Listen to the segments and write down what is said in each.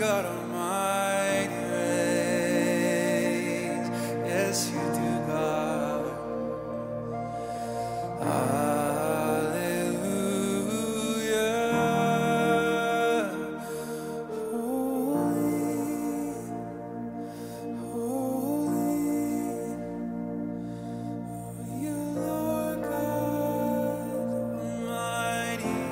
God Almighty reigns. Yes, you do, God. Hallelujah. Holy, you Lord God Almighty.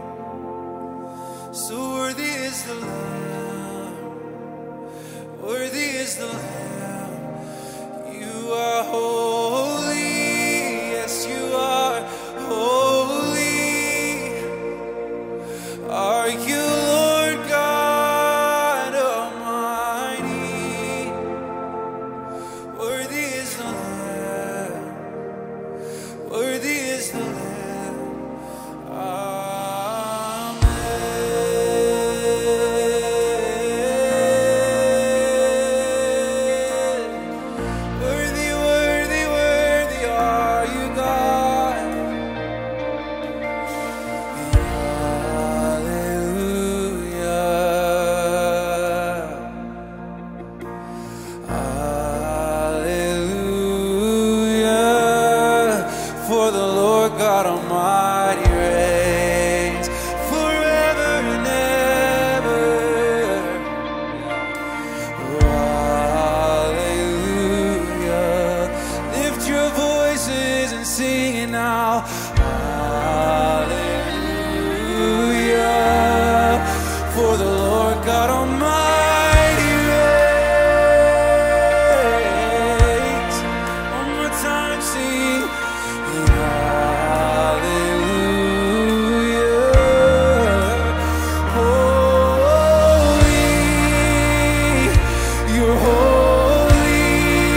So worthy is the Lamb, worthy is the Lamb. You are holy, yes, you are holy. Are you Lord God Almighty? Worthy is the Lamb, worthy is the Lamb. Worthy, worthy, worthy are you, God. Hallelujah. Hallelujah. For the Lord God Almighty reigns forever and ever. Hallelujah. Lift your voices and sing it now. Hallelujah. For the Lord God Almighty reigns. One more time, sing. Hallelujah. Holy, you're holy.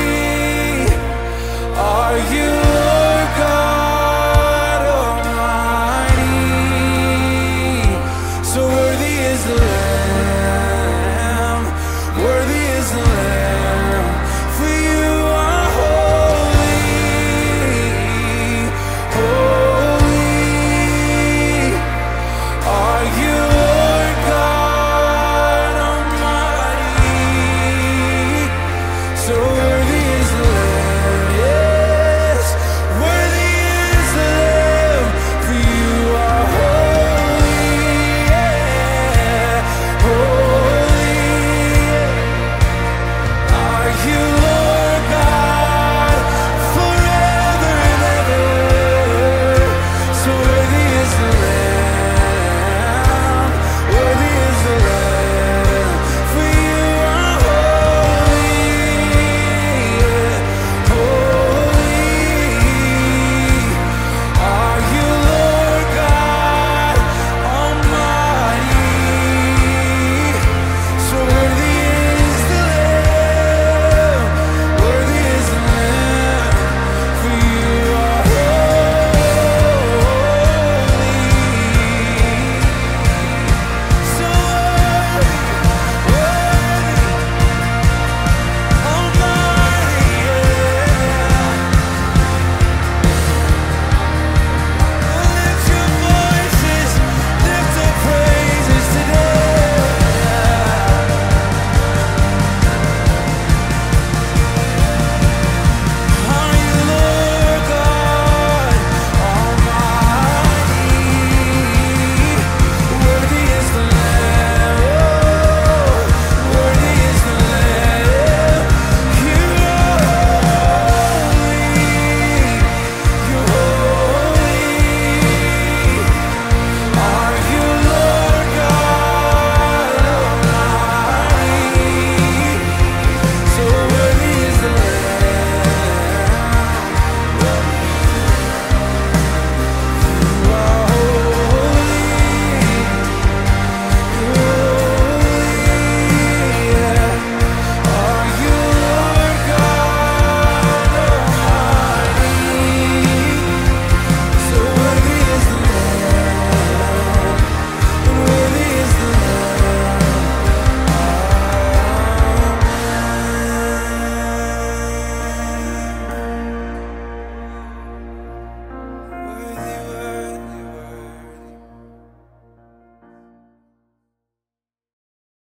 Are you Lord God Almighty? So worthy is the Lamb.